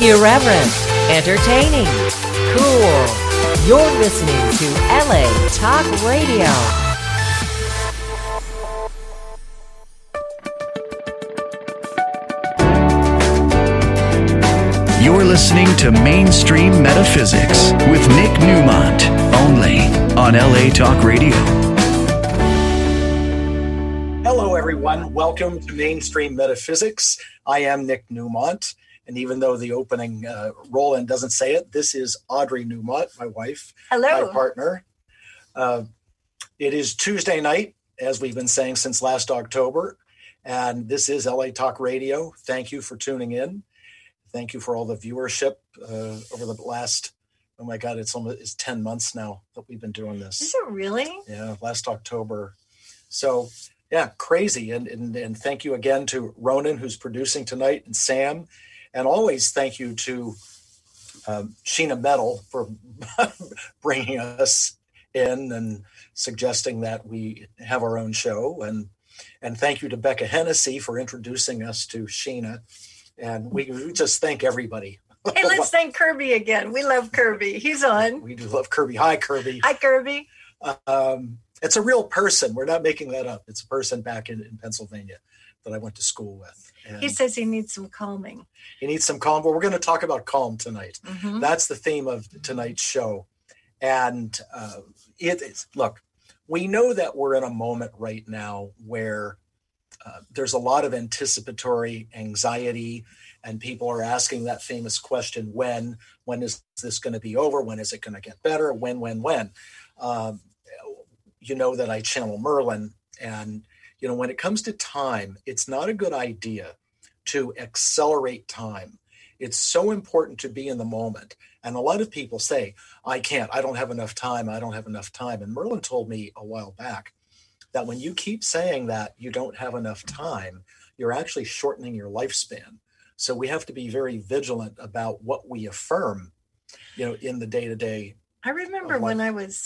Irreverent, entertaining, cool. You're listening to LA Talk Radio. You're listening to Mainstream Metaphysics with Nick Newmont, only on LA Talk Radio. Hello, everyone. Welcome to Mainstream Metaphysics. I am Nick Newmont. And even though the opening roll-in doesn't say it, this is Audrey Newmont, my wife. Hello. My partner. It is Tuesday night, as we've been saying since last October. And this is LA Talk Radio. Thank you for tuning in. Thank you for all the viewership over the last, oh my God, it's 10 months now that we've been doing this. Is it really? Yeah, last October. So, yeah, crazy. And thank you again to Ronan, who's producing tonight, and Sam. And always thank you to Sheena Metal for bringing us in and suggesting that we have our own show. And thank you to Becca Hennessy for introducing us to Sheena. And we just thank everybody. Hey, let's thank Kirby again. We love Kirby. He's on. We do love Kirby. Hi, Kirby. Hi, Kirby. It's a real person. We're not making that up. It's a person back in Pennsylvania that I went to school with. And he says he needs some calming. He needs some calm. Well, we're going to talk about calm tonight. Mm-hmm. That's the theme of tonight's show. And look, we know that we're in a moment right now where there's a lot of anticipatory anxiety, and people are asking that famous question, when is this going to be over? When is it going to get better? When? You know that I channel Merlin, and you know, when it comes to time, it's not a good idea to accelerate time. It's so important to be in the moment. And a lot of people say, I don't have enough time. And Merlin told me a while back that when you keep saying that you don't have enough time, you're actually shortening your lifespan. So we have to be very vigilant about what we affirm, in the day-to-day. I remember when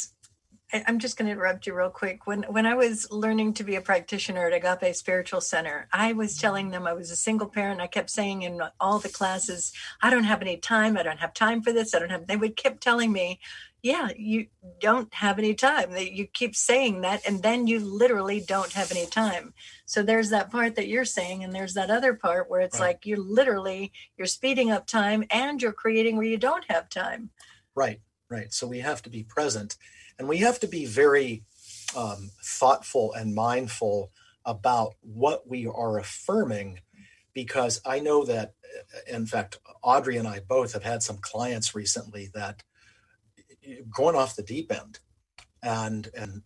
I'm just going to interrupt you real quick. When I was learning to be a practitioner at Agape Spiritual Center, I was telling them I was a single parent. I kept saying in all the classes, I don't have any time. I don't have time for this. They would keep telling me, yeah, you don't have any time. You keep saying that, and then you literally don't have any time. So there's that part that you're saying, and there's that other part where it's right. Like you're speeding up time and you're creating where you don't have time. Right. So we have to be present. And we have to be very thoughtful and mindful about what we are affirming, because I know that, in fact, Audrey and I both have had some clients recently that going off the deep end. And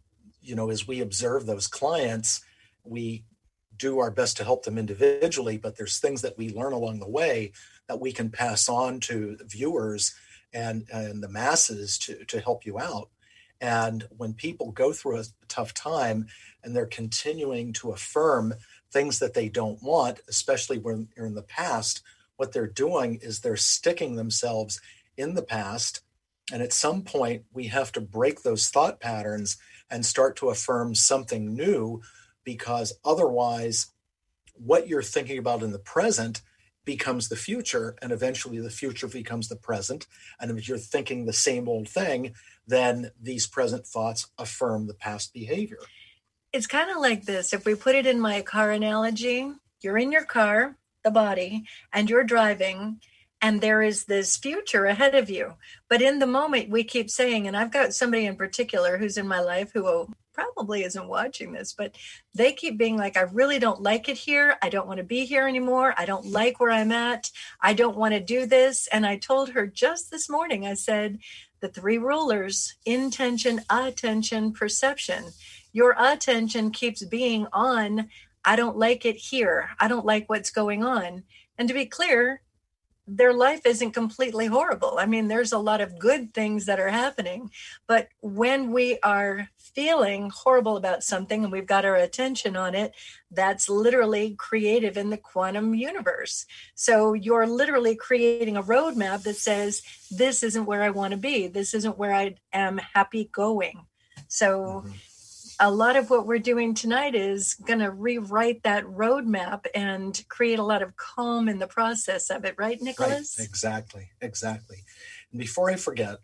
as we observe those clients, we do our best to help them individually, but there's things that we learn along the way that we can pass on to the viewers and the masses to help you out. And when people go through a tough time and they're continuing to affirm things that they don't want, especially when you're in the past, what they're doing is they're sticking themselves in the past. And at some point, we have to break those thought patterns and start to affirm something new, because otherwise, what you're thinking about in the present becomes the future, and eventually the future becomes the present. And if you're thinking the same old thing, then these present thoughts affirm the past behavior. It's kind of like this. If we put it in my car analogy, you're in your car, the body, and you're driving, and there is this future ahead of you. But in the moment, we keep saying, and I've got somebody in particular who's in my life who probably isn't watching this, but they keep being like, I really don't like it here. I don't want to be here anymore. I don't like where I'm at. I don't want to do this. And I told her just this morning, I said, the three rulers: intention, attention, perception. Your attention keeps being on, I don't like it here. I don't like what's going on. And to be clear, their life isn't completely horrible. I mean, there's a lot of good things that are happening. But when we are feeling horrible about something and we've got our attention on it, that's literally creative in the quantum universe. So you're literally creating a roadmap that says, this isn't where I want to be. This isn't where I am happy going. So a lot of what we're doing tonight is going to rewrite that roadmap and create a lot of calm in the process of it, right, Nicholas? Right. Exactly. And before I forget,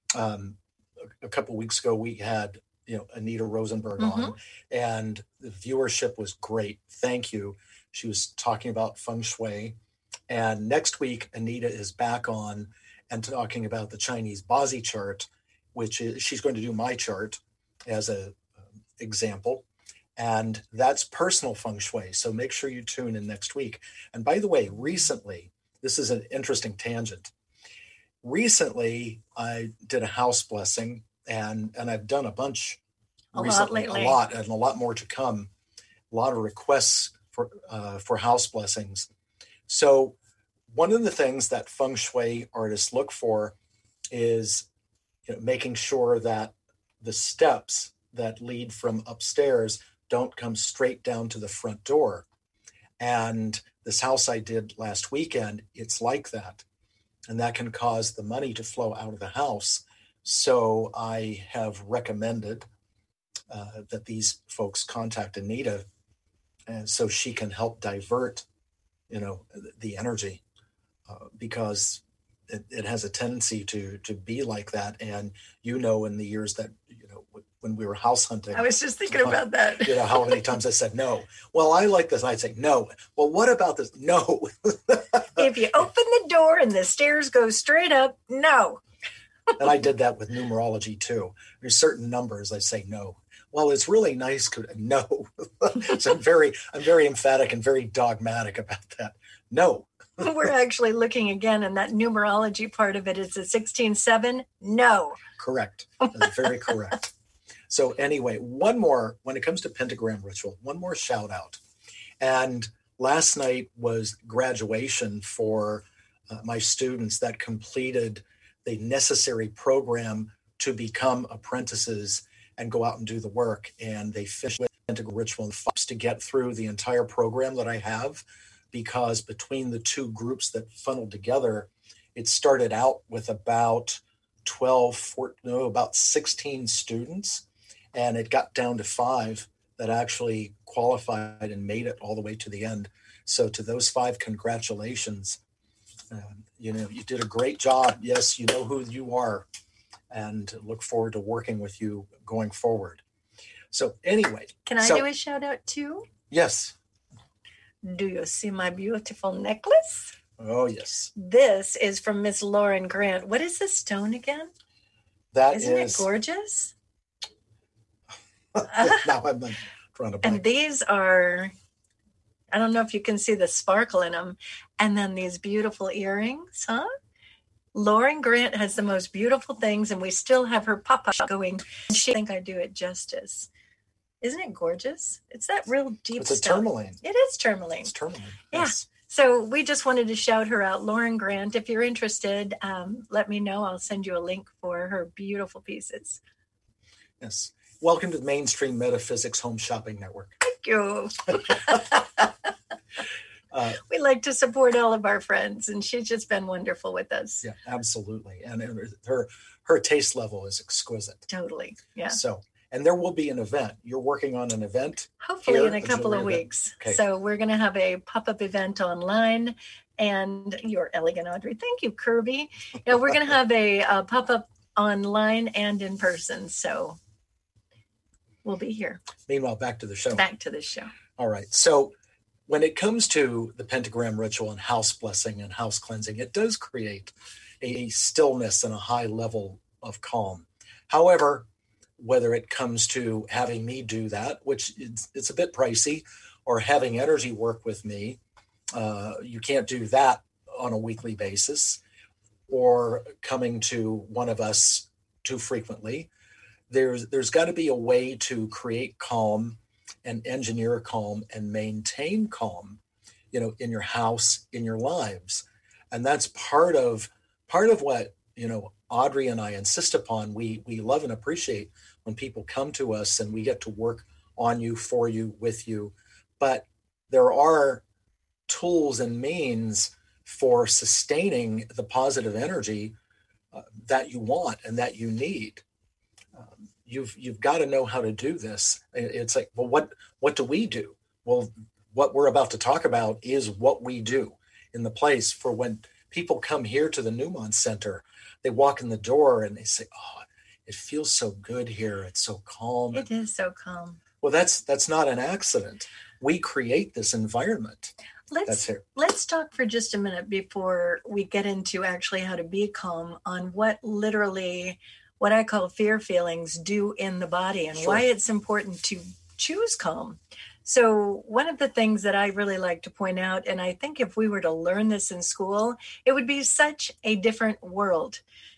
a couple of weeks ago, we had Anita Rosenberg on, and the viewership was great. Thank you. She was talking about feng shui. And next week, Anita is back on and talking about the Chinese Bazi chart, which is, she's going to do my chart as a example. And that's personal feng shui. So make sure you tune in next week. And by the way, recently, this is an interesting tangent. Recently, I did a house blessing, and I've done a bunch recently, a lot more to come. A lot of requests for house blessings. So one of the things that feng shui artists look for is making sure that the steps that lead from upstairs don't come straight down to the front door. And this house I did last weekend, it's like that. And that can cause the money to flow out of the house. So I have recommended that these folks contact Anita, and so she can help divert, the energy, because it has a tendency to be like that. And in the years that when we were house hunting, I was just thinking about that. How many times I said no. Well, I like this. And I'd say no. Well, what about this? No. If you open the door and the stairs go straight up, no. And I did that with numerology too. There's certain numbers I say no. Well, it's really nice. No. So I'm very emphatic and very dogmatic about that. No. We're actually looking again, and that numerology part of it is a 16-7. No. Correct. That's very correct. So anyway, one more, when it comes to pentagram ritual, one more shout out. And last night was graduation for my students that completed the necessary program to become apprentices and go out and do the work. And they finished with pentagram ritual to get through the entire program that I have, because between the two groups that funneled together, it started out with about 16 students. And it got down to 5 that actually qualified and made it all the way to the end. So to those 5, congratulations. You did a great job. Yes, you know who you are, and look forward to working with you going forward. So anyway. Can I do a shout out too? Yes. Do you see my beautiful necklace? Oh, yes. This is from Miss Lauren Grant. What is this stone again? Isn't it gorgeous? Now I'm trying to. And these are, I don't know if you can see the sparkle in them. And then these beautiful earrings, huh? Lauren Grant has the most beautiful things, and we still have her pop-up going. And I think I do it justice. Isn't it gorgeous? It's that real deep stuff. It's a tourmaline. It is tourmaline. It's tourmaline. Yeah. Yes. So we just wanted to shout her out. Lauren Grant, if you're interested, let me know. I'll send you a link for her beautiful pieces. Yes. Welcome to the Mainstream Metaphysics Home Shopping Network. Thank you. We like to support all of our friends, and she's just been wonderful with us. Yeah, absolutely. And her taste level is exquisite. Totally. Yeah. So, and there will be an event. You're working on an event? Hopefully in a couple of weeks. Okay. So we're going to have a pop-up event online, and you're elegant, Audrey. Thank you, Kirby. We're going to have a pop-up online and in person. So we'll be here. Meanwhile, back to the show. Back to the show. All right. So when it comes to the pentagram ritual and house blessing and house cleansing, it does create a stillness and a high level of calm. However, whether it comes to having me do that, which it's a bit pricey, or having energy work with me, you can't do that on a weekly basis, or coming to one of us too frequently. There's got to be a way to create calm and engineer calm and maintain calm, in your house, in your lives. And that's part of what, Audrey and I insist upon. We love and appreciate when people come to us and we get to work on you, for you, with you. But there are tools and means for sustaining the positive energy that you want and that you need. you've got to know how to do this. It's like, well, what do we do? Well, what we're about to talk about is what we do in the place. For when people come here to the Newmont Center, they walk in the door and they say, oh, it feels so good here. It's so calm. It is so calm. Well, that's not an accident. We create this environment. Let's talk for just a minute before we get into actually how to be calm on what I call fear feelings do in the body, and why it's important to choose calm. So one of the things that I really like to point out, and I think if we were to learn this in school, it would be such a different world.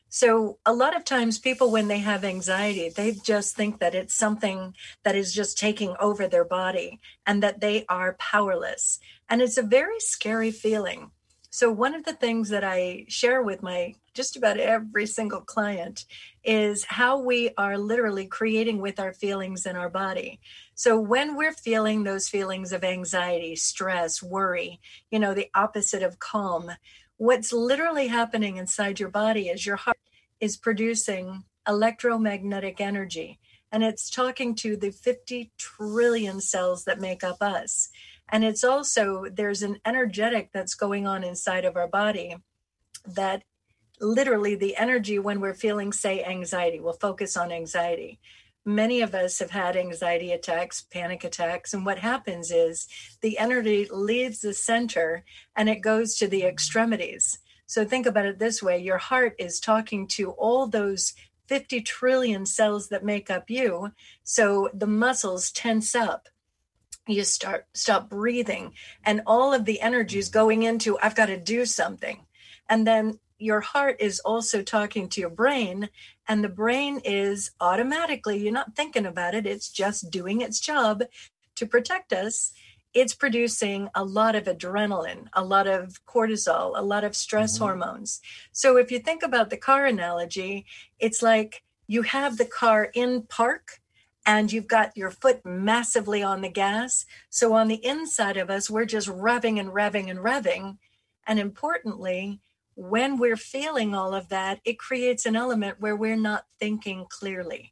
So a lot of times people, when they have anxiety, they just think that it's something that is just taking over their body and that they are powerless. And it's a very scary feeling. So one of the things that I share with my just about every single client is how we are literally creating with our feelings in our body. So when we're feeling those feelings of anxiety, stress, worry, the opposite of calm, what's literally happening inside your body is your heart is producing electromagnetic energy, and it's talking to the 50 trillion cells that make up us. And it's also, there's an energetic that's going on inside of our body that literally the energy, when we're feeling, say, anxiety, we'll focus on anxiety. Many of us have had anxiety attacks, panic attacks, and what happens is the energy leaves the center and it goes to the extremities. So think about it this way. Your heart is talking to all those 50 trillion cells that make up you. So the muscles tense up. You stop breathing, and all of the energy is going into, I've got to do something. And then your heart is also talking to your brain, and the brain is automatically, you're not thinking about it, it's just doing its job to protect us. It's producing a lot of adrenaline, a lot of cortisol, a lot of stress hormones. So if you think about the car analogy, it's like you have the car in park and you've got your foot massively on the gas. So on the inside of us, we're just revving and revving and revving. And importantly, when we're feeling all of that, it creates an element where we're not thinking clearly.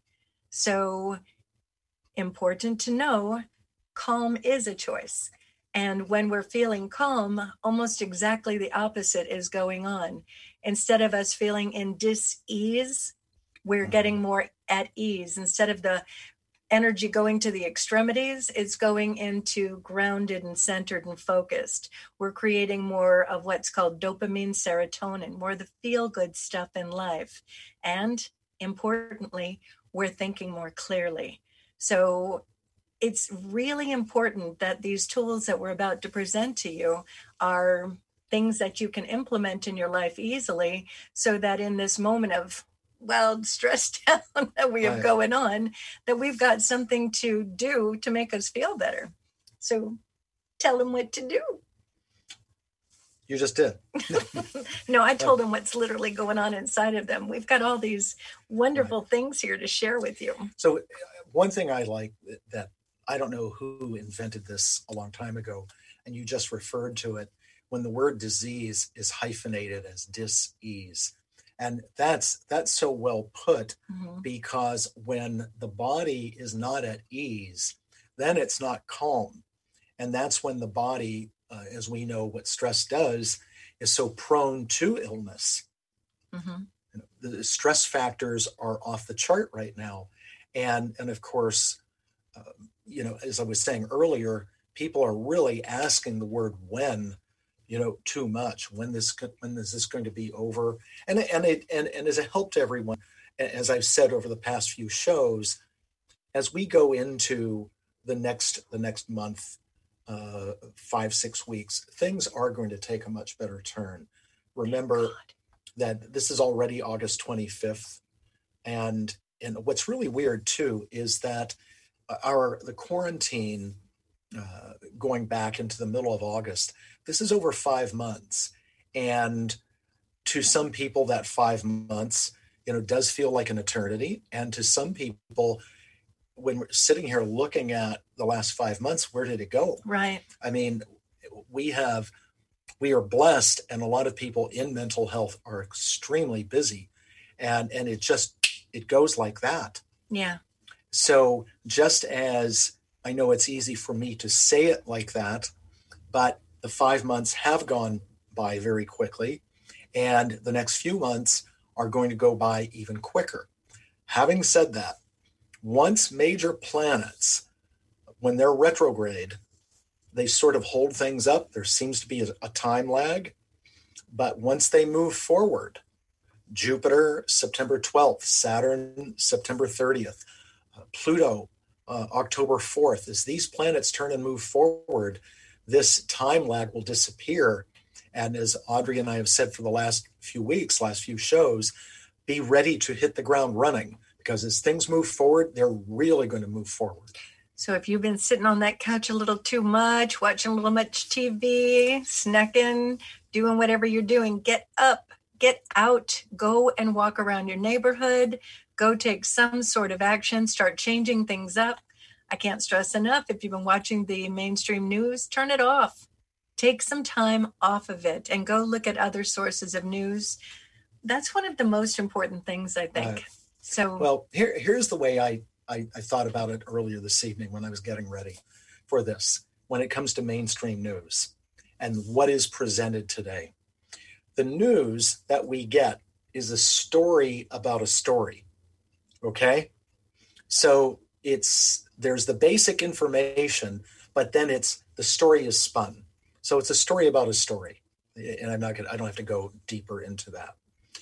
So important to know, calm is a choice. And when we're feeling calm, almost exactly the opposite is going on. Instead of us feeling in dis-ease, we're getting more at ease. Instead of the energy going to the extremities, it's going into grounded and centered and focused. We're creating more of what's called dopamine, serotonin, more of the feel-good stuff in life. And importantly, we're thinking more clearly. So it's really important that these tools that we're about to present to you are things that you can implement in your life easily, so that in this moment of stress down that we have going on, that we've got something to do to make us feel better. So tell them what to do. You just did. No, I told them what's literally going on inside of them. We've got all these wonderful things here to share with you. So one thing I like that I don't know who invented this a long time ago, and you just referred to it, when the word disease is hyphenated as dis-ease. And that's so well put, because when the body is not at ease, then it's not calm. And that's when the body, as we know what stress does, is so prone to illness. The stress factors are off the chart right now. And of course, as I was saying earlier, people are really asking the word when, too much. When is this going to be over? And as a help to everyone, as I've said over the past few shows, as we go into the next month, 5-6 weeks, things are going to take a much better turn. Remember that this is already August 25th, and what's really weird too is that the quarantine going back into the middle of August, this is over 5 months. And to some people, that 5 months, does feel like an eternity. And to some people, when we're sitting here looking at the last 5 months, where did it go? Right. I mean, we are blessed, and a lot of people in mental health are extremely busy, and it goes like that. Yeah. So just as I know it's easy for me to say it like that, but the 5 months have gone by very quickly, and the next few months are going to go by even quicker. Having said that, once major planets, when they're retrograde, they sort of hold things up. There seems to be a time lag. But once they move forward, Jupiter, September 12th, Saturn, September 30th, Pluto, October 4th, as these planets turn and move forward, this time lag will disappear. And as Audrey and I have said for the last few weeks, last few shows, be ready to hit the ground running, because as things move forward, they're really going to move forward. So if you've been sitting on that couch a little too much, watching a little much TV, snacking, doing whatever you're doing, get up, get out, go and walk around your neighborhood, go take some sort of action, start changing things up. I can't stress enough, if you've been watching the mainstream news, turn it off. Take some time off of it and go look at other sources of news. That's one of the most important things, I think. Well, here's the way I thought about it earlier this evening when I was getting ready for this, when it comes to mainstream news and what is presented today. The news that we get is a story about a story, okay? So there's the basic information, but then the story is spun. So it's a story about a story, and I don't have to go deeper into that.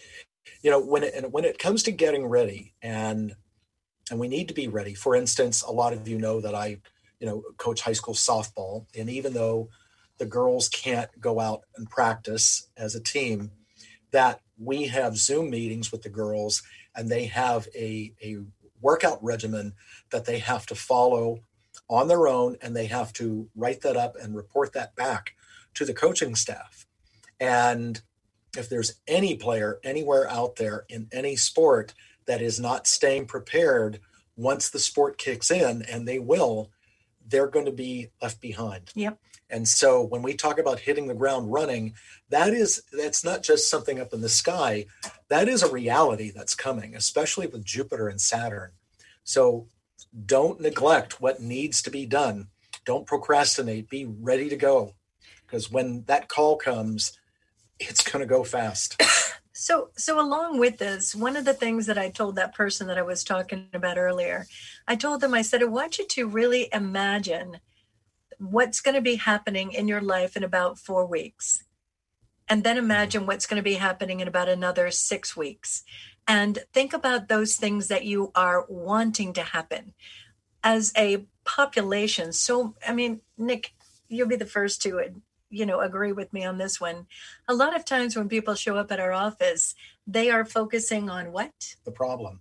When it comes to getting ready, and we need to be ready. For instance, a lot of you know that I coach high school softball, and even though the girls can't go out and practice as a team, that we have Zoom meetings with the girls, and they have a workout regimen that they have to follow on their own, and they have to write that up and report that back to the coaching staff. And if there's any player anywhere out there in any sport that is not staying prepared once the sport kicks in, and they're going to be left behind. Yep. And so when we talk about hitting the ground running, that's not just something up in the sky. That is a reality that's coming, especially with Jupiter and Saturn. So don't neglect what needs to be done. Don't procrastinate. Be ready to go, because when that call comes, it's going to go fast. So along with this, one of the things that I told that person that I was talking about earlier, I said, I want you to really imagine what's going to be happening in your life in about 4 weeks. And then imagine what's going to be happening in about another 6 weeks. And think about those things that you are wanting to happen as a population. So, Nick, you'll be the first to agree with me on this one. A lot of times when people show up at our office, they are focusing on what? The problem.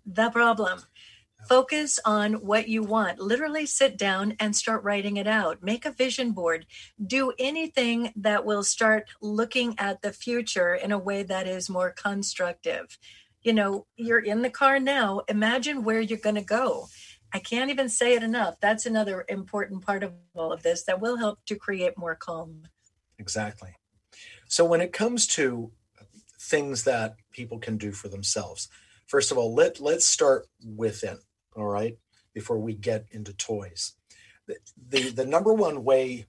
Focus on what you want. Literally sit down and start writing it out. Make a vision board. Do anything that will start looking at the future in a way that is more constructive. You're in the car now. Imagine where you're going to go. I can't even say it enough. That's another important part of all of this that will help to create more calm. Exactly. So when it comes to things that people can do for themselves, first of all, let's start within, all right, before we get into toys. The number one way,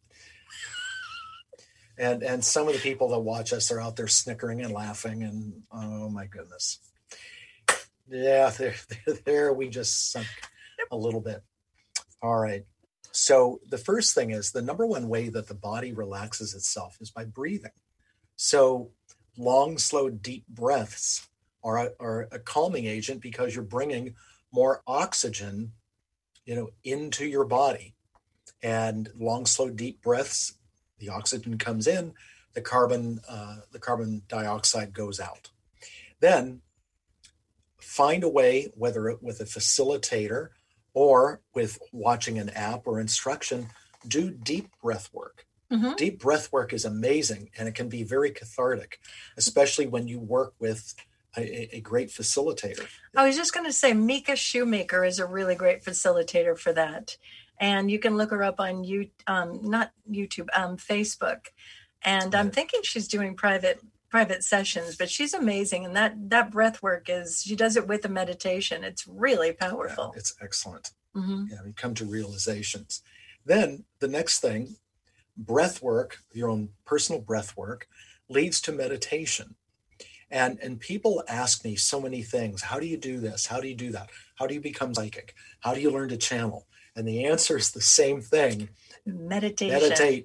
and some of the people that watch us are out there snickering and laughing, and oh my goodness. Yeah, there we just sunk a little bit. All right. So the first thing is, the number one way that the body relaxes itself is by breathing. So long, slow, deep breaths are a calming agent, because you're bringing more oxygen, into your body. And long, slow, deep breaths, the oxygen comes in, the carbon dioxide goes out. Then find a way, whether with a facilitator or with watching an app or instruction, do deep breath work. Mm-hmm. Deep breath work is amazing, and it can be very cathartic, especially when you work with a great facilitator. I was just going to say, Mika Shoemaker is a really great facilitator for that. And you can look her up on Facebook. And I'm thinking she's doing private private sessions, but she's amazing. And that breath work she does it with a meditation. It's really powerful. Yeah, it's excellent. Mm-hmm. Yeah, you come to realizations. Then the next thing, breath work, your own personal breath work, leads to meditation. And people ask me so many things. How do you do this? How do you do that? How do you become psychic? How do you learn to channel? And the answer is the same thing. Meditation.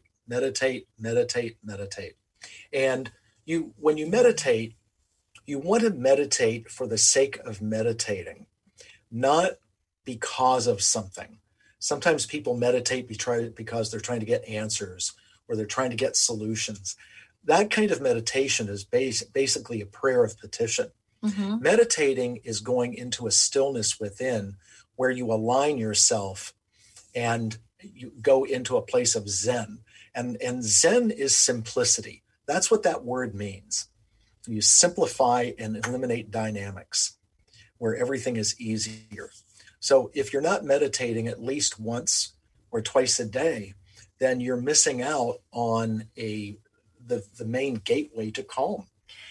Meditate. And when you meditate, you want to meditate for the sake of meditating, not because of something. Sometimes people meditate because they're trying to get answers or they're trying to get solutions. That kind of meditation is basically a prayer of petition. Mm-hmm. Meditating is going into a stillness within where you align yourself and you go into a place of Zen. And Zen is simplicity. That's what that word means. You simplify and eliminate dynamics where everything is easier. So if you're not meditating at least once or twice a day, then you're missing out on the main gateway to calm.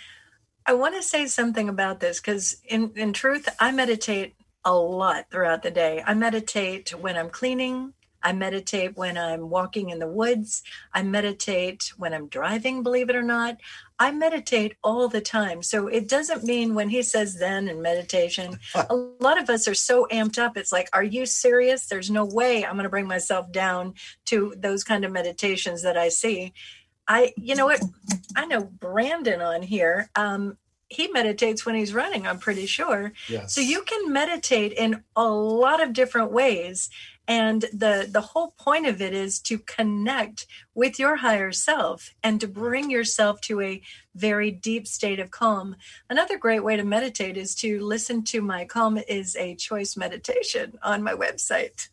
I want to say something about this because in truth, I meditate a lot throughout the day. I meditate when I'm cleaning. I meditate when I'm walking in the woods. I meditate when I'm driving, believe it or not. I meditate all the time. So it doesn't mean when he says Zen and meditation, a lot of us are so amped up. It's like, are you serious? There's no way I'm going to bring myself down to those kind of meditations that I see. You know what? I know Brandon on here. He meditates when he's running, I'm pretty sure. Yes. So you can meditate in a lot of different ways. And the whole point of it is to connect with your higher self and to bring yourself to a very deep state of calm. Another great way to meditate is to listen to my Calm is a Choice meditation on my website,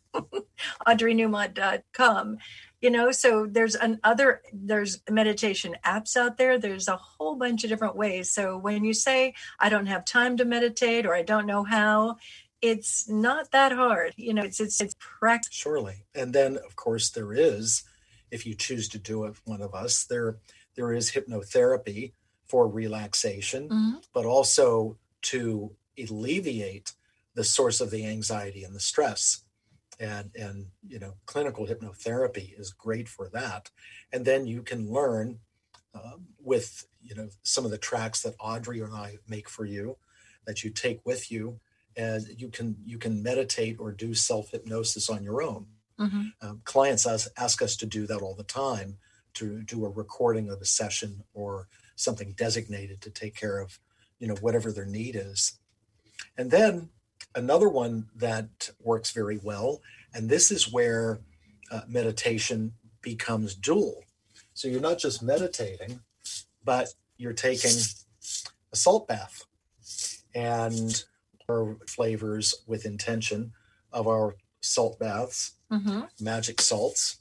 audreynewmont.com. You know, so there's meditation apps out there. There's a whole bunch of different ways. So when you say, I don't have time to meditate or I don't know how, it's not that hard. You know, it's practice. Surely. And then, of course, there is, if you choose to do it, one of us, there is hypnotherapy for relaxation, Mm-hmm. but also to alleviate the source of the anxiety and the stress. And you know, clinical hypnotherapy is great for that. And then you can learn with, you know, some of the tracks that Audrey and I make for you that you take with you, and you can meditate or do self-hypnosis on your own. Mm-hmm. Clients ask us to do that all the time, to do a recording of a session or something designated to take care of, you know, whatever their need is. And then another one that works very well, and this is where meditation becomes dual. So you're not just meditating, but you're taking a salt bath. And our flavors with intention of our salt baths, Mm-hmm. magic salts.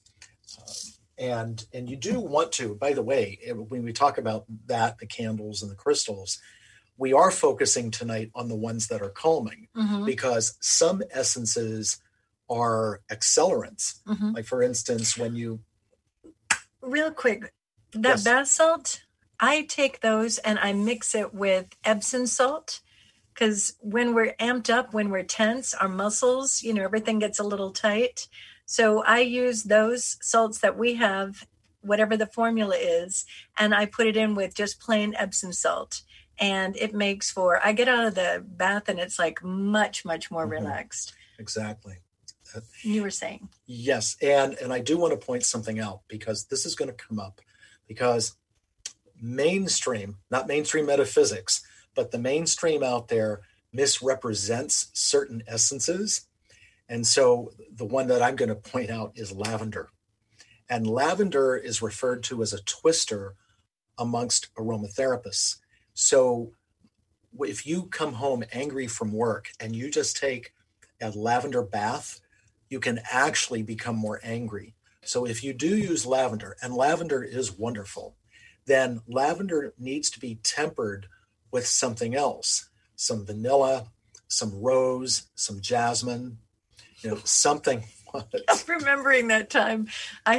And you do want to, by the way, when we talk about that, the candles and the crystals, we are focusing tonight on the ones that are calming, Mm-hmm. because some essences are accelerants. Mm-hmm. Like, for instance, when you... Real quick, that Yes. bath salt, I take those and I mix it with Epsom salt. Because when we're amped up, when we're tense, our muscles, you know, everything gets a little tight. So I use those salts that we have, whatever the formula is, and I put it in with just plain Epsom salt. And it makes for, I get out of the bath and it's like much, much more Mhm. relaxed. Exactly. You were saying. Yes. And I do want to point something out, because this is going to come up, because mainstream, not mainstream metaphysics, but the mainstream out there misrepresents certain essences. And so the one that I'm going to point out is lavender. And lavender is referred to as a twister amongst aromatherapists. So if you come home angry from work and you just take a lavender bath, you can actually become more angry. So if you do use lavender, and lavender is wonderful, then lavender needs to be tempered with something else, some vanilla, some rose, some jasmine, you know, something I'm remembering that time.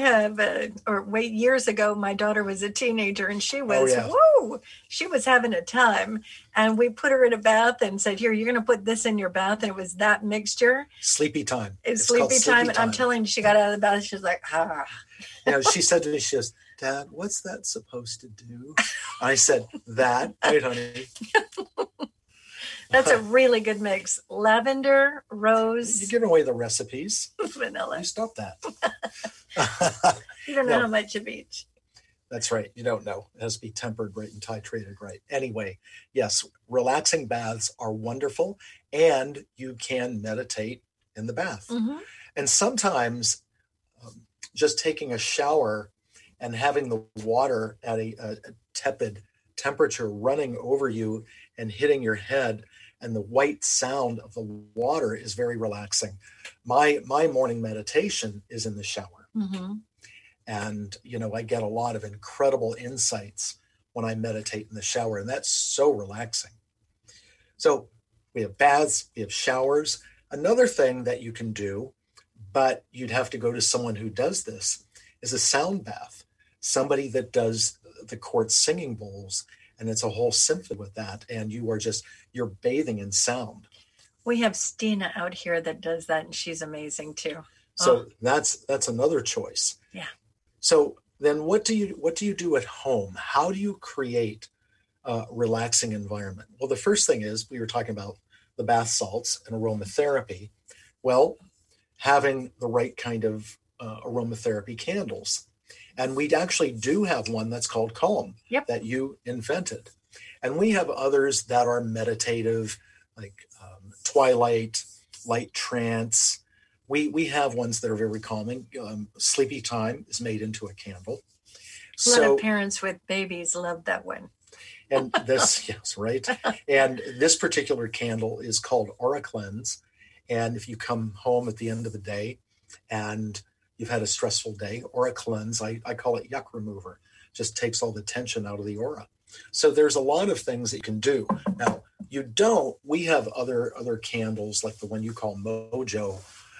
Years ago, my daughter was a teenager and she was, she was having a time. And we put her in a bath and said, here, you're going to put this in your bath. And it was that mixture. Sleepy time. It's sleepy time. And I'm telling you, she got out of the bath. She's like, She said to me, she goes, Dad, what's that supposed to do? I said, that. Right, honey. That's a really good mix. Lavender, rose. You're giving away the recipes. Vanilla. You stop that. You don't know how much of each. That's right. You don't know. It has to be tempered right and titrated right. Anyway, yes, relaxing baths are wonderful, and you can meditate in the bath. Mm-hmm. And sometimes just taking a shower and having the water at a tepid temperature running over you and hitting your head, and the white sound of the water is very relaxing. My morning meditation is in the shower. Mm-hmm. And, I get a lot of incredible insights when I meditate in the shower, and that's so relaxing. So we have baths, we have showers. Another thing that you can do, but you'd have to go to someone who does this, is a sound bath. Somebody that does the court singing bowls, and it's a whole symphony with that. And you're bathing in sound. We have Stina out here that does that, and she's amazing too. So that's another choice. Yeah. So then what do you do at home? How do you create a relaxing environment? Well, the first thing is, we were talking about the bath salts and aromatherapy. Well, having the right kind of aromatherapy candles. And we actually do have one that's called Calm that you invented. And we have others that are meditative, like Twilight, Light Trance. We have ones that are very calming. Sleepy Time is made into a candle. A lot of parents with babies love that one. And this, yes, right. And this particular candle is called Aura Cleanse. And if you come home at the end of the day and you've had a stressful day, Aura Cleanse, I call it yuck remover, just takes all the tension out of the aura. So there's a lot of things that you can do. Now, we have other candles like the one you call Mojo,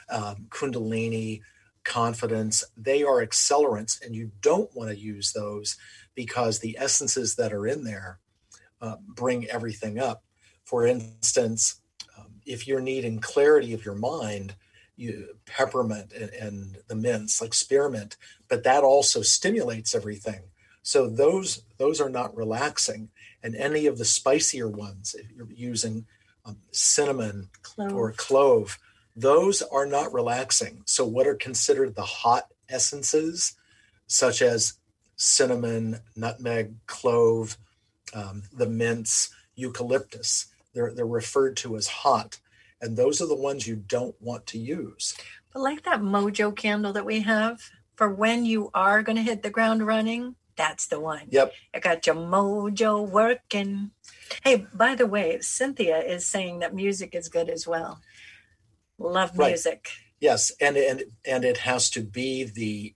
Kundalini, Confidence. They are accelerants, and you don't want to use those because the essences that are in there bring everything up. For instance, if you're needing clarity of your mind, peppermint and the mints, like spearmint, but that also stimulates everything. So those are not relaxing. And any of the spicier ones, if you're using cinnamon or clove, those are not relaxing. So what are considered the hot essences, such as cinnamon, nutmeg, clove, the mints, eucalyptus, they're referred to as hot. And those are the ones you don't want to use. But like that Mojo candle that we have, for when you are going to hit the ground running, that's the one. Yep. I got your mojo working. Hey, by the way, Cynthia is saying that music is good as well. Love music. Right. Yes, and it has to be the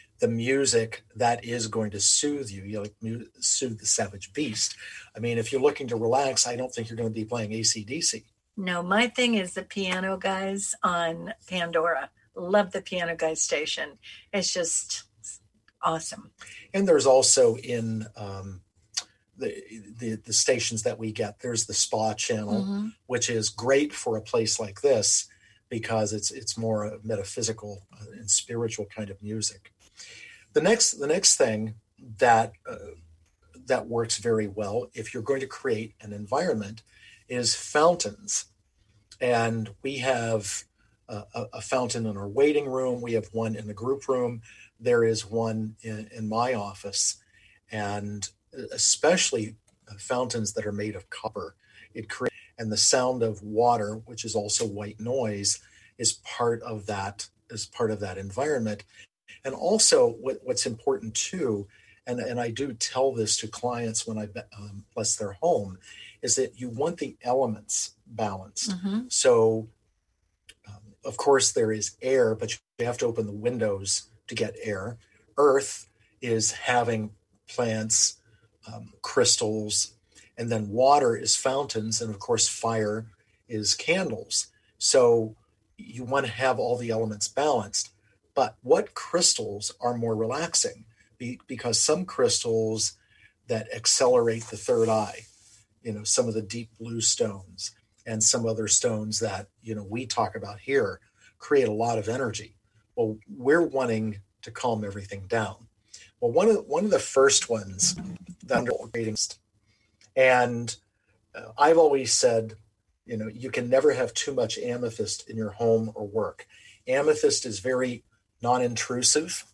music that is going to soothe you. Soothe the savage beast. I mean, if you're looking to relax, I don't think you're going to be playing AC/DC. No, my thing is the Piano Guys on Pandora. Love the Piano Guys station. It's just awesome. And there's also in the stations that we get, there's the Spa channel, which is great for a place like this because it's more metaphysical and spiritual kind of music. The next thing that works very well if you're going to create an environment is fountains. And we have a fountain in our waiting room. We have one in the group room. There is one in my office, and especially fountains that are made of copper. And the sound of water, which is also white noise, is part of that environment. And also what's important too, and I do tell this to clients when I bless their home, is that you want the elements balanced. So, of course, there is air, but you have to open the windows to get air. Earth is having plants, crystals, and then water is fountains, and of course, fire is candles. So you want to have all the elements balanced. But what crystals are more relaxing? Because some crystals that accelerate the third eye, some of the deep blue stones and some other stones that, we talk about here, create a lot of energy. Well, we're wanting to calm everything down. Well, one of the first ones that I'm creating, and I've always said, you can never have too much amethyst in your home or work. Amethyst is very non-intrusive,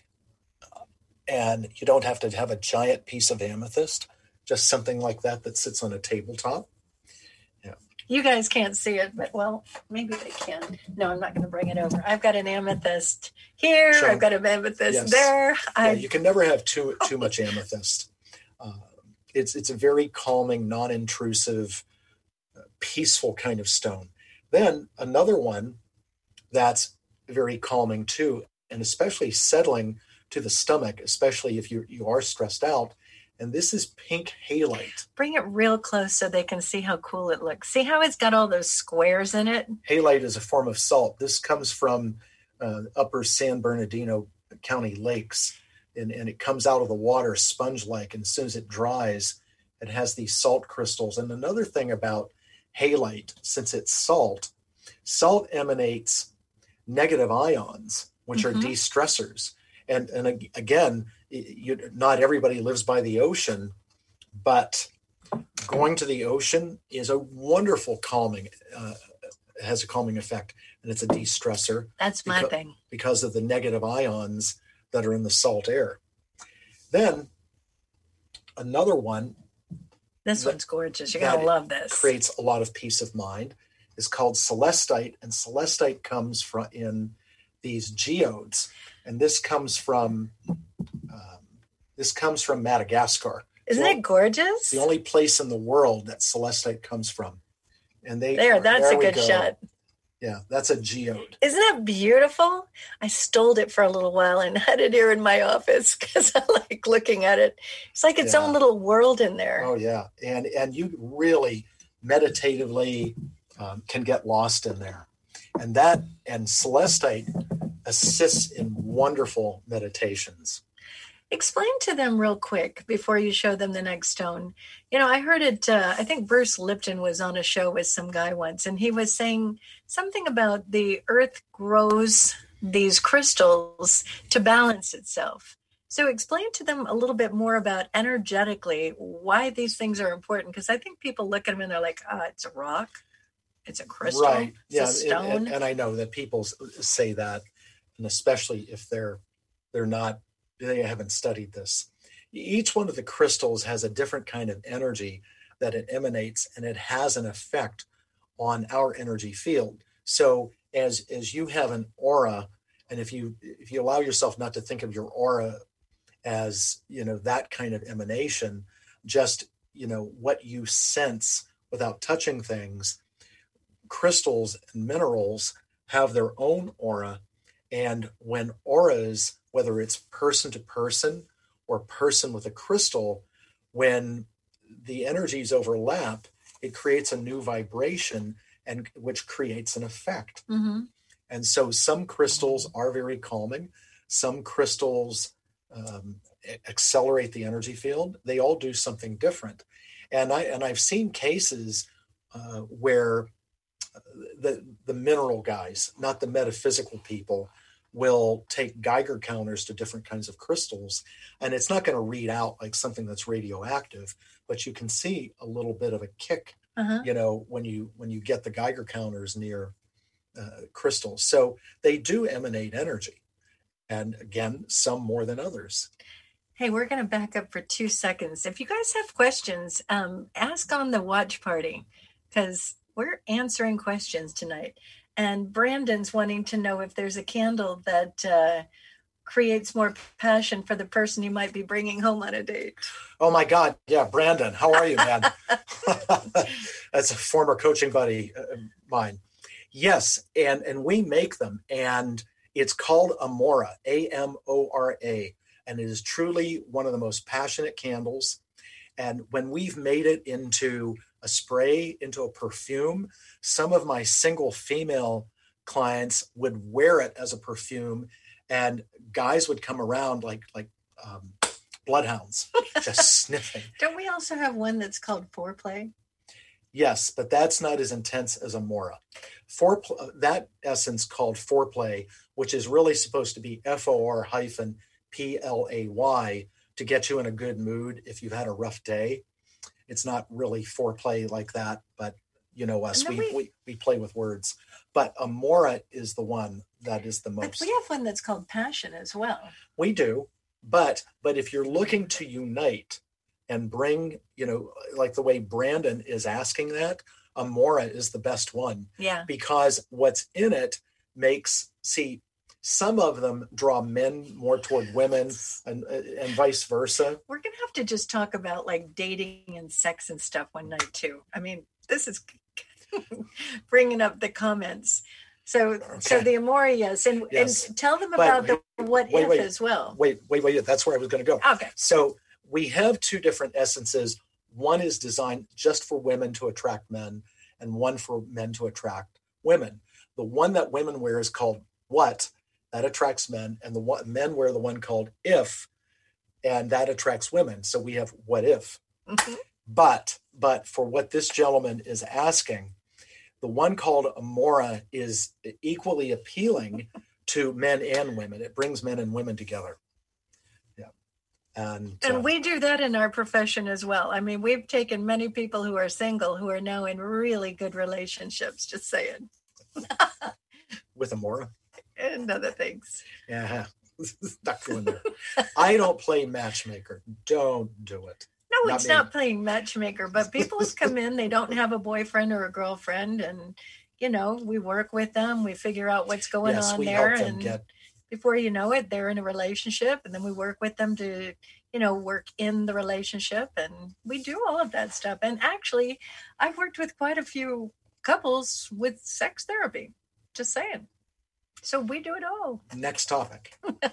and you don't have to have a giant piece of amethyst, just something like that sits on a tabletop. Yeah. You guys can't see it, but well, maybe they can. No, I'm not going to bring it over. I've got an amethyst here. Sure. I've got an amethyst Yes. there. Yeah, you can never have too much amethyst. It's a very calming, non-intrusive, peaceful kind of stone. Then another one that's very calming too, and especially settling to the stomach, especially if you are stressed out. And this is pink halite. Bring it real close so they can see how cool it looks. See how it's got all those squares in it? Halite is a form of salt. This comes from upper San Bernardino County lakes, and it comes out of the water sponge-like, and as soon as it dries, it has these salt crystals. And another thing about halite, since it's salt emanates negative ions, which are de-stressors. And again, not everybody lives by the ocean, but going to the ocean is a wonderful calming, has a calming effect, and it's a de-stressor. That's my thing. Because of the negative ions that are in the salt air. Then another one. This one's gorgeous. You're going to love this. Creates a lot of peace of mind. Is called celestite, and celestite comes from in these geodes, and this comes from Madagascar. Isn't it gorgeous? It's the only place in the world that celestite comes from, and that's a good shot. Yeah, that's a geode. Isn't that beautiful? I stole it for a little while and had it here in my office because I like looking at it. It's like its own little world in there. Oh yeah, and you really meditatively can get lost in there, and celestite assists in wonderful meditations. Explain to them real quick before you show them the next stone. I heard it, I think Bruce Lipton was on a show with some guy once, and he was saying something about the earth grows these crystals to balance itself. So explain to them a little bit more about energetically why these things are important, because I think people look at them and they're like, it's a rock, it's a crystal, right? It's a stone. And I know that people say that, and especially if they haven't studied this. Each one of the crystals has a different kind of energy that it emanates, and it has an effect on our energy field. So as you have an aura, and if you allow yourself not to think of your aura as, that kind of emanation, just, what you sense without touching things, crystals and minerals have their own aura. And when auras, whether it's person to person or person with a crystal, when the energies overlap, it creates a new vibration, and which creates an effect. Mm-hmm. And so some crystals are very calming. Some crystals accelerate the energy field. They all do something different. And I've seen cases where the mineral guys, not the metaphysical people, will take Geiger counters to different kinds of crystals, and it's not going to read out like something that's radioactive, but you can see a little bit of a kick, when you get the Geiger counters near crystals. So they do emanate energy, and again, some more than others. Hey, we're going to back up for 2 seconds. If you guys have questions, ask on the watch party, because we're answering questions tonight. And Brandon's wanting to know if there's a candle that creates more passion for the person you might be bringing home on a date. Oh my God. Yeah. Brandon, how are you, man? That's a former coaching buddy of mine. Yes. And we make them, and it's called Amora, Amora. And it is truly one of the most passionate candles. And when we've made it into a spray, into a perfume, some of my single female clients would wear it as a perfume, and guys would come around like bloodhounds, just sniffing. Don't we also have one that's called Foreplay? Yes, but that's not as intense as Amora. That essence called Foreplay, which is really supposed to be FOR-PLAY to get you in a good mood if you've had a rough day. It's not really foreplay like that, but you know us, we play with words. But Amora is the one that is the most. But we have one that's called Passion as well. We do, but if you're looking to unite and bring, like the way Brandon is asking that, Amora is the best one. Yeah. Because what's in it some of them draw men more toward women and vice versa. We're going to have to just talk about like dating and sex and stuff one night too. I mean, this is bringing up the comments. So the Amora, yes. And tell them about the what if as well. Wait. That's where I was going to go. Okay. So we have two different essences. One is designed just for women to attract men, and one for men to attract women. The one that women wear is called What? That attracts men, and men wear the one called If, and that attracts women. So we have What If. Mm-hmm. But for what this gentleman is asking, the one called Amora is equally appealing to men and women. It brings men and women together. Yeah. And we do that in our profession as well. I mean, we've taken many people who are single who are now in really good relationships, just saying. With Amora? And other things. Yeah. Not going there. I don't play matchmaker. Don't do it. No, it's not playing matchmaker, but people come in, they don't have a boyfriend or a girlfriend, and, we work with them, we figure out what's going on there, and before you know it, they're in a relationship, and then we work with them to, work in the relationship, and we do all of that stuff. And actually, I've worked with quite a few couples with sex therapy, just saying. So we do it all. Next topic.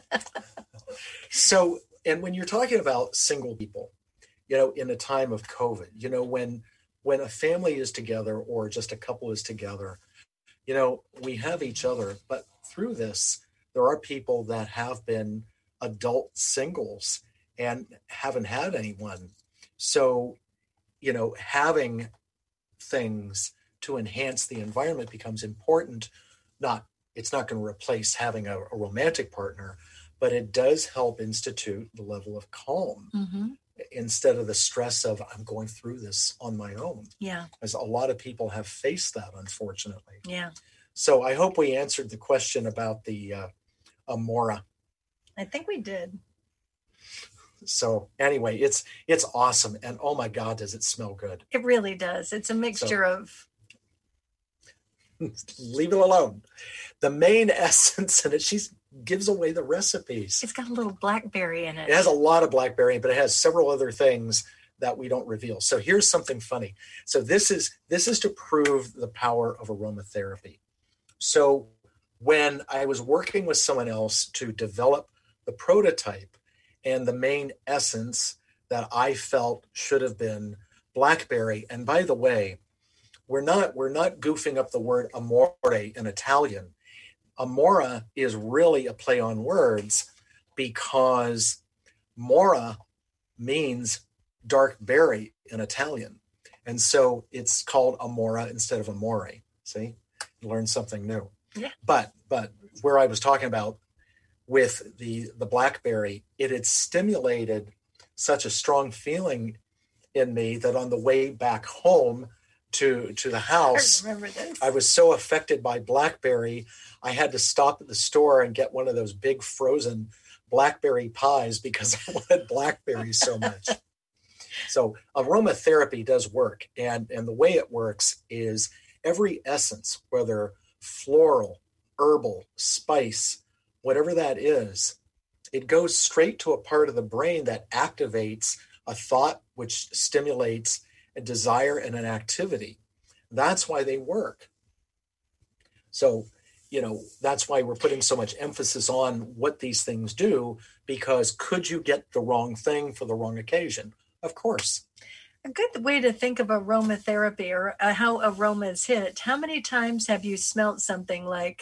So, and when you're talking about single people, in a time of COVID, when a family is together or just a couple is together, we have each other. But through this, there are people that have been adult singles and haven't had anyone. So, having things to enhance the environment becomes important. It's not going to replace having a romantic partner, but it does help institute the level of calm. Mm-hmm. Instead of the stress of I'm going through this on my own. Yeah. As a lot of people have faced that, unfortunately. Yeah. So I hope we answered the question about the Amora. I think we did. So anyway, it's awesome. And oh my God, does it smell good? It really does. It's a mixture of. Leave it alone. The main essence in it, she gives away the recipes. It's got a little blackberry in it. It has a lot of blackberry, but it has several other things that we don't reveal. So here's something funny. So this is to prove the power of aromatherapy. So when I was working with someone else to develop the prototype and the main essence that I felt should have been blackberry, and by the way, we're not goofing up the word amore in Italian. Amora is really a play on words because mora means dark berry in Italian. And so it's called amora instead of amore. See, you learned something new. Yeah. But where I was talking about with the blackberry, it had stimulated such a strong feeling in me that on the way back home to the house, I remember this. I was so affected by blackberry, I had to stop at the store and get one of those big frozen blackberry pies because I wanted blackberries so much. So aromatherapy does work. And the way it works is every essence, whether floral, herbal, spice, whatever that is, it goes straight to a part of the brain that activates a thought, which stimulates a desire and an activity. That's why they work. So, that's why we're putting so much emphasis on what these things do, because could you get the wrong thing for the wrong occasion? Of course. A good way to think of aromatherapy or how aromas hit. How many times have you smelt something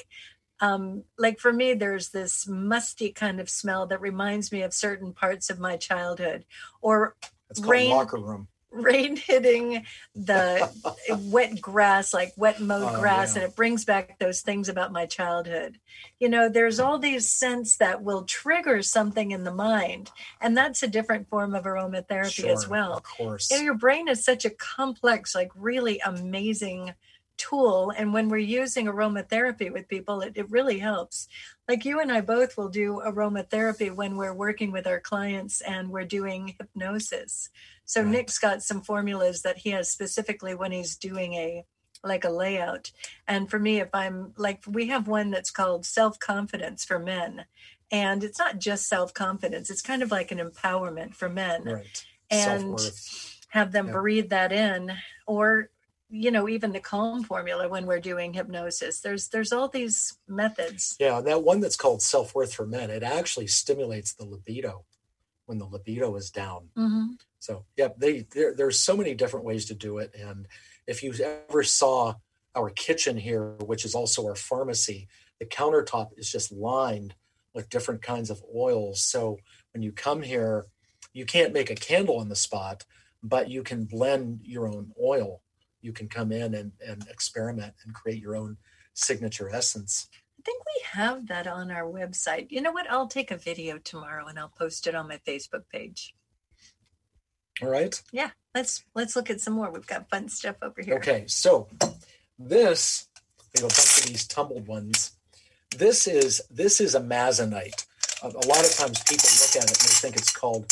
like for me, there's this musty kind of smell that reminds me of certain parts of my childhood, or It's called rain, locker room. rain hitting the wet grass, like wet mowed grass, Yeah. and it brings back those things about my childhood. There's all these scents that will trigger something in the mind, and that's a different form of aromatherapy as Sure, well. of course. Your brain is such a complex, like really amazing tool, and when we're using aromatherapy with people, it really helps. Like you and I both will do aromatherapy when we're working with our clients and we're doing hypnosis. So Right. Nick's got some formulas that he has specifically when he's doing a layout. And for me, if I'm like, we have one that's called self-confidence for men. And it's not just self-confidence, it's kind of like an empowerment for men. Right. And Self-worth. have them Yeah. breathe that in, or even the calm formula when we're doing hypnosis. There's all these methods. Yeah, and that one that's called self-worth for men, it actually stimulates the libido when the libido is down. Mm-hmm. So, yeah, there's so many different ways to do it. And if you ever saw our kitchen here, which is also our pharmacy, the countertop is just lined with different kinds of oils. So when you come here, you can't make a candle on the spot, but you can blend your own oil. You can come in and experiment and create your own signature essence. I think we have that on our website. You know what? I'll take a video tomorrow and I'll post it on my Facebook page. All right. Yeah, let's look at some more. We've got fun stuff over here. Okay, so this, we have a bunch of these tumbled ones. This is amazonite. A lot of times people look at it and they think it's called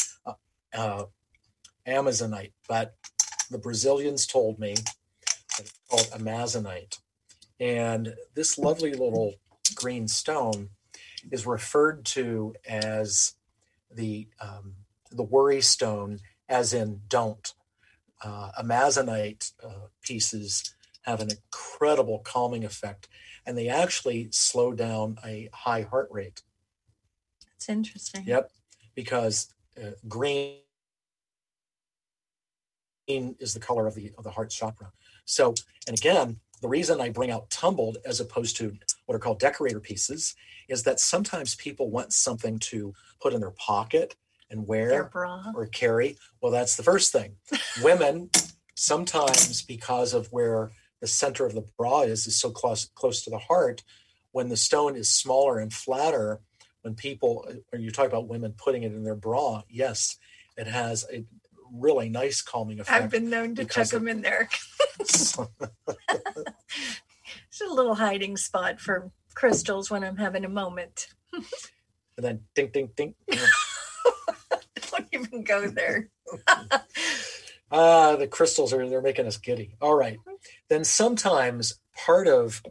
amazonite, but the Brazilians told me that it's called amazonite. And this lovely little green stone is referred to as the worry stone, as in don't. Amazonite pieces have an incredible calming effect, and they actually slow down a high heart rate. That's interesting. Yep, because green is the color of the heart chakra. So, and again, the reason I bring out tumbled as opposed to what are called decorator pieces is that sometimes people want something to put in their pocket and wear Their bra. or carry. Well, that's the first thing. Women, sometimes because of where the center of the bra is so close to the heart, when the stone is smaller and flatter, when you talk about women putting it in their bra, yes, it has a really nice calming effect. I've been known to chuck them in there. It's a little hiding spot for crystals when I'm having a moment. And then ding, ding, ding. Don't even go there. The crystals they're making us giddy. All right. Then sometimes part of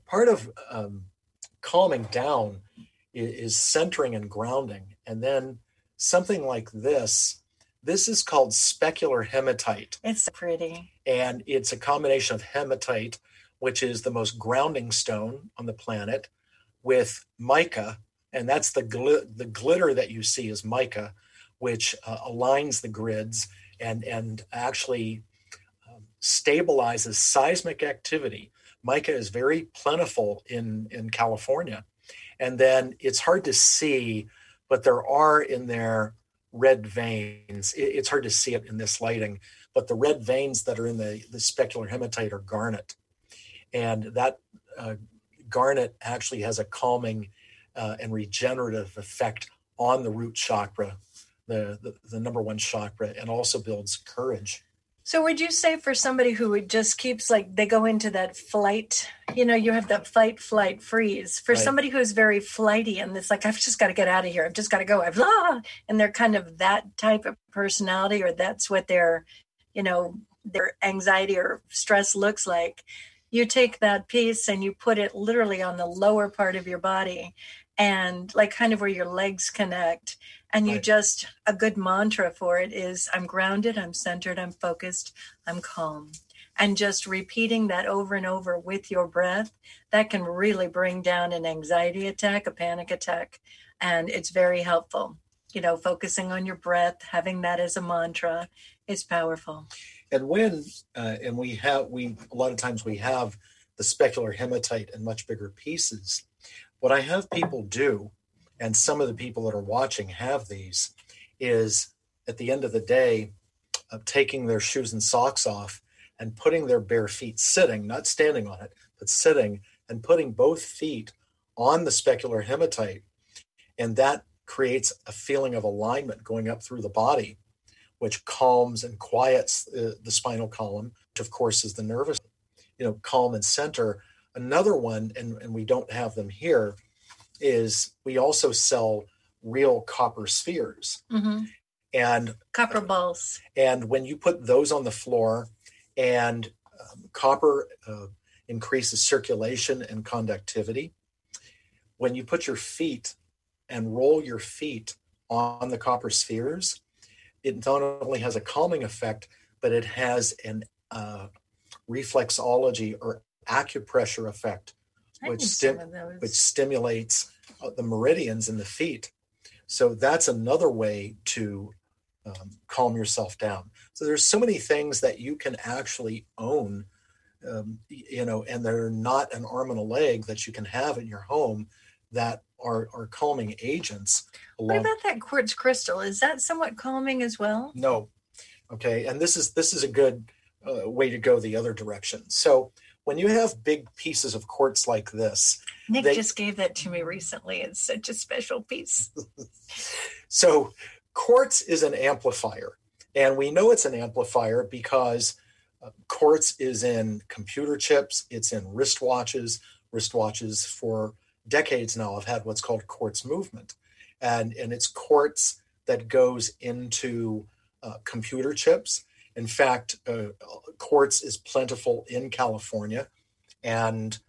calming down is centering and grounding. And then something like this is called specular hematite. It's pretty. And it's a combination of hematite, which is the most grounding stone on the planet, with mica. And that's the glitter that you see is mica, which aligns the grids and actually stabilizes seismic activity. Mica is very plentiful in California. And then it's hard to see, but there are in there red veins. It's hard to see it in this lighting, but the red veins that are in the specular hematite are garnet. And that garnet actually has a calming and regenerative effect on the root chakra, the number one chakra, and also builds courage. So would you say for somebody who just keeps they go into that flight, you have that fight, flight, freeze. For somebody who's very flighty and it's like, I've just got to get out of here. I've just got to go. And they're kind of that type of personality, or that's what their anxiety or stress looks like. You take that piece and you put it literally on the lower part of your body and kind of where your legs connect. And you just, a good mantra for it is, I'm grounded, I'm centered, I'm focused, I'm calm. And just repeating that over and over with your breath, that can really bring down an anxiety attack, a panic attack. And it's very helpful. Focusing on your breath, having that as a mantra It's powerful. And when and we a lot of times we have the specular hematite in much bigger pieces. What I have people do, and some of the people that are watching have these, is at the end of the day, taking their shoes and socks off and putting their bare feet sitting, not standing on it, but sitting, and putting both feet on the specular hematite. And that creates a feeling of alignment going up through the body, which calms and quiets the spinal column, which of course is the nervous, calm and center. Another one, and we don't have them here, is we also sell real copper spheres. Mm-hmm. And copper balls. And when you put those on the floor, and copper increases circulation and conductivity, when you put your feet and roll your feet on the copper spheres, it not only has a calming effect, but it has an reflexology or acupressure effect, which stimulates the meridians in the feet. So that's another way to calm yourself down. So there's so many things that you can actually own, and they're not an arm and a leg that you can have in your home that are calming agents. What about that quartz crystal? Is that somewhat calming as well? No. Okay. And this is a good way to go the other direction. So when you have big pieces of quartz like this, Nick just gave that to me recently. It's such a special piece. So quartz is an amplifier, and we know it's an amplifier because quartz is in computer chips. It's in wristwatches. Wristwatches for decades now have had what's called quartz movement, and it's quartz that goes into computer chips. In fact, quartz is plentiful in California, and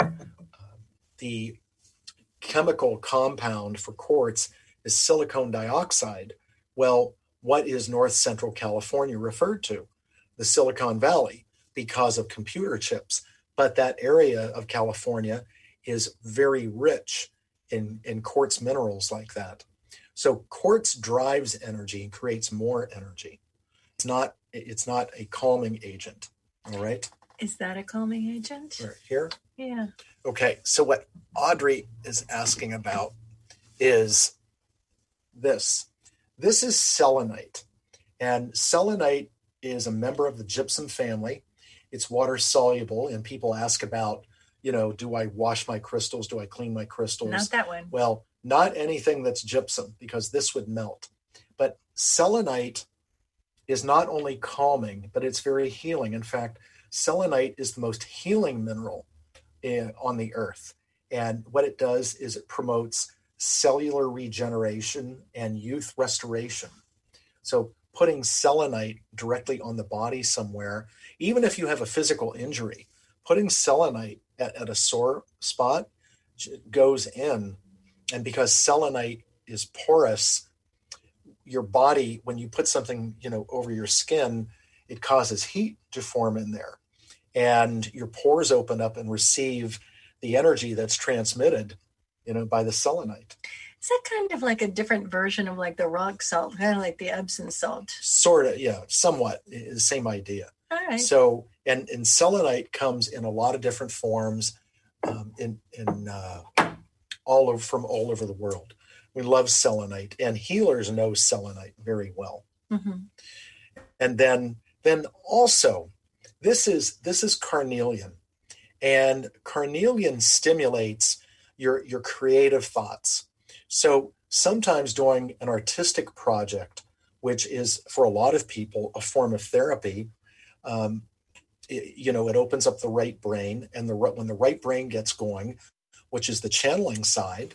the chemical compound for quartz is silicon dioxide. Well, what is North Central California referred to? The Silicon Valley, because of computer chips. But that area of California is very rich in quartz minerals like that. So quartz drives energy and creates more energy. It's not a calming agent. All right. Is that a calming agent? Right here? Yeah. Okay. So what Audrey is asking about is this. This is selenite. And selenite is a member of the gypsum family. It's water soluble. And people ask about, do I wash my crystals? Do I clean my crystals? Not that one. Well, not anything that's gypsum, because this would melt. But selenite is not only calming, but it's very healing. In fact, selenite is the most healing mineral on the earth. And what it does is it promotes cellular regeneration and youth restoration. So putting selenite directly on the body somewhere, even if you have a physical injury, putting selenite at a sore spot goes in. And because selenite is porous, your body, when you put something, over your skin, it causes heat to form in there. And your pores open up and receive the energy that's transmitted, by the selenite. Is that kind of like a different version of like the rock salt, kind of like the Epsom salt? Sort of, yeah, somewhat. The same idea. All right. So, and selenite comes in a lot of different forms, from all over the world. We love selenite, and healers know selenite very well. Mm-hmm. And then also, this is carnelian, and carnelian stimulates your creative thoughts. So sometimes doing an artistic project, which is for a lot of people a form of therapy, it opens up the right brain, and when the right brain gets going, which is the channeling side,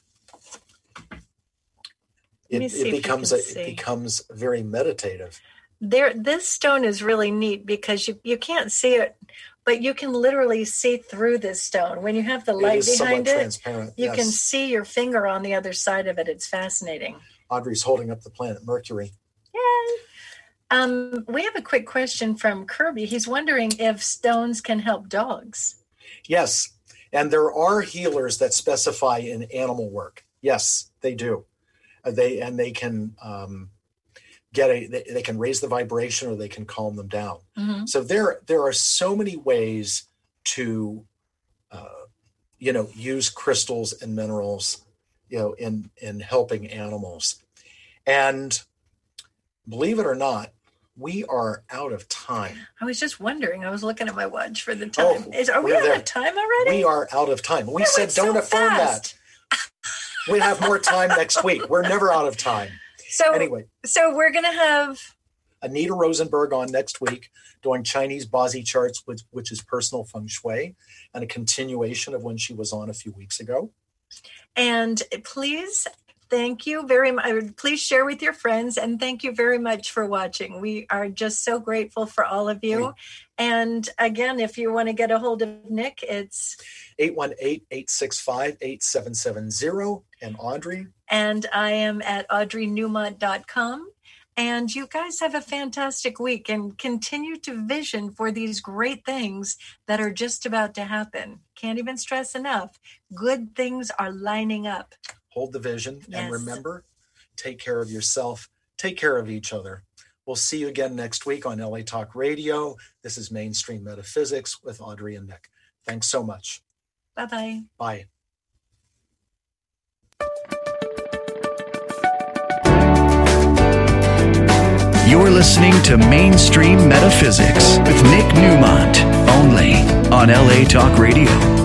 it becomes very meditative. This stone is really neat because you can't see it, but you can literally see through this stone. When you have the light behind it, transparent. You can see your finger on the other side of it. It's fascinating. Audrey's holding up the planet Mercury. Yay! We have a quick question from Kirby. He's wondering if stones can help dogs. Yes, and there are healers that specify in animal work. Yes, they do. They can they can raise the vibration or they can calm them down. Mm-hmm. So there are so many ways to, use crystals and minerals, in helping animals. And believe it or not, we are out of time. I was just wondering. I was looking at my watch for the time. Oh, Are we out of time already? We are out of time. We said don't affirm fast. that. We have more time next week. We're never out of time. So anyway, so we're going to have Anita Rosenberg on next week doing Chinese Bazi charts, which is personal feng shui, and a continuation of when she was on a few weeks ago. And please, thank you very much. Please share with your friends, and thank you very much for watching. We are just so grateful for all of you. And again, if you want to get a hold of Nick, it's 818-865-8770. And Audrey? And I am at audreynewmont.com. And you guys have a fantastic week and continue to vision for these great things that are just about to happen. Can't even stress enough. Good things are lining up. Hold the vision. Yes. And remember, take care of yourself. Take care of each other. We'll see you again next week on LA Talk Radio. This is Mainstream Metaphysics with Audrey and Nick. Thanks so much. Bye-bye. Bye. You're listening to Mainstream Metaphysics with Nick Newmont, only on LA Talk Radio.